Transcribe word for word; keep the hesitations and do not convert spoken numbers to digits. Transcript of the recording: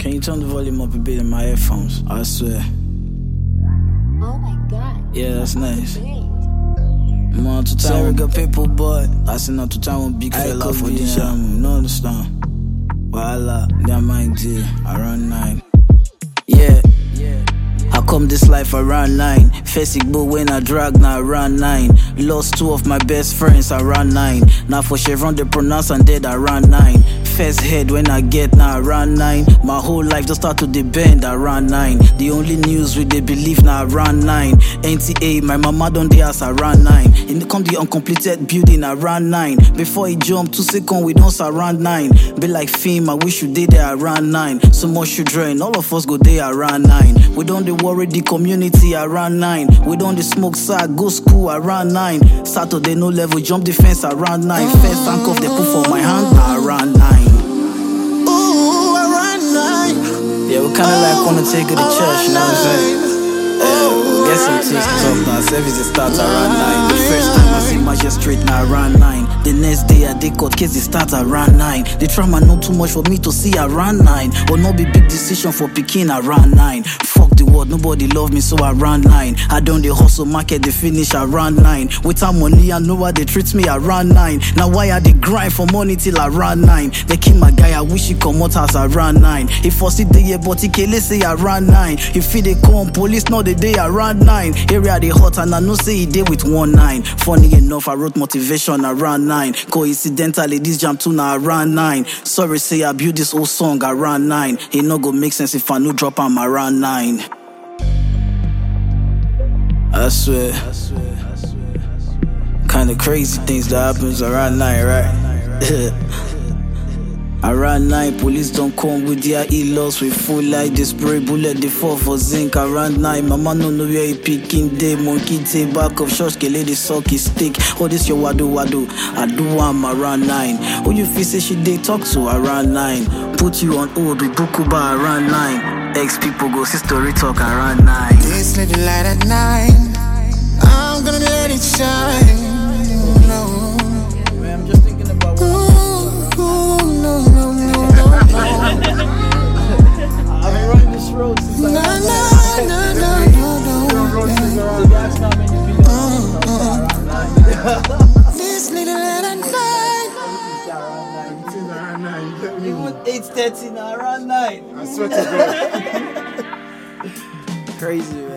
Can you turn the volume up a bit in my headphones? I swear. Oh my god. Yeah, that's nice. Great. Man, to time we got people, but I see not to time one big fella for the jam. No understand. Voila, their mind deal around nine. Yeah. I come this life around nine. First but when I drag now around nine. Lost two of my best friends around nine. Now for Chevron they pronounce and dead around nine. First head when I get now around nine. My whole life just start to the bend around nine. The only news we they believe now around nine. N T A, my mama don't dey ask around nine. And they come the uncompleted building around nine. Before he jump two second we don't surround nine. Be like film, I wish you did there around nine. So much children, all of us go there around nine. We don't dey worry the community around nine. We don't dey smoke sack, go school around nine. Saturday no level, jump the fence around nine. First handcuff they put for my hand around nine. Ooh, around nine. Yeah, we kinda like wanna take it to church, you know what I'm saying? Yeah, get some things to talk now. Service starts around nine. The first time I see magistrate now around nine. The next day I dey court case it starts around nine. The trauma not too much for me to see around nine. Or not be big decision for picking around nine. Fuck the world, nobody love me so around nine. I don't the hustle market they finish around nine. Without money I know why they treat me around nine. Now why I they grind for money till around nine. They kill my guy, I wish he come out as around nine. If I see the year but he can say around nine. If he they come police not the day around nine. Area they hot and I know say he did with one nine. Funny enough I wrote motivation around nine. Coincidentally this jam tune now around nine. Sorry say I built this whole song around nine. It no go make sense if I no drop am around nine. I swear, kinda crazy things that happens around nine, right? Around nine, police don't come with their e-laws. We full like they spray bullet, they fall for zinc. Around nine, mama no know where he picking day. Monkey take back of church, ke lady suck his stick. Oh, this your wado wado, I do am around nine. Who you feel say she they talk to around nine? Put you on hold with Bukuba around nine. Ex people go see story talk around nine. This little light at nine, I'm gonna let it shine. No. I'm just thinking about what Ooh, no, no, no, no, no. I've been running this road since No, I was no, no, no, no, no. so that's not many people around nine. This little light at nine. Around nine. Even eight thirty now around nine. I swear to God. Crazy, man.